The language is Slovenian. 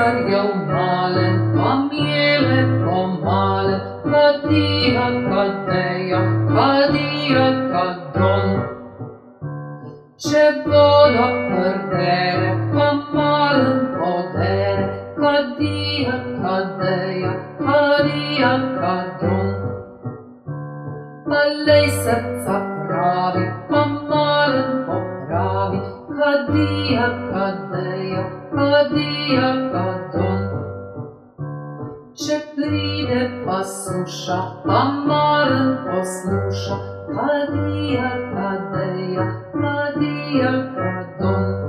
cesarjev malen, pa mijele pomale, kadija, kadeja, kadija, kadon. Če voda prdere, pa malen podere, kadija, kadeja, kadija, kadon. Alej srca pravi, pa malen popravi, kadija, kadeja, kadija, kadon. Če pride pa suša, pa malen posluša, kadija, kadeja, kadija, kadon.